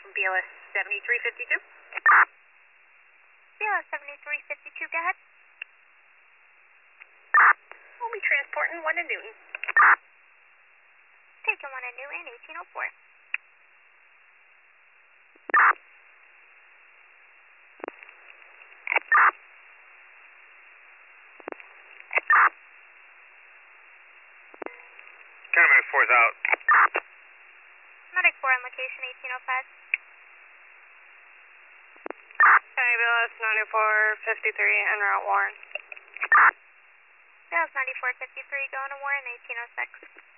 from BLS 7352. BLS 7352, go ahead. We'll be transporting 1 to Newton. Taking 1 to Newton, 1804. Medic 4's out. Medic 4 on location, 1805. County BLS 9453 en route Warren. BLS 9453 going to Warren, 1806.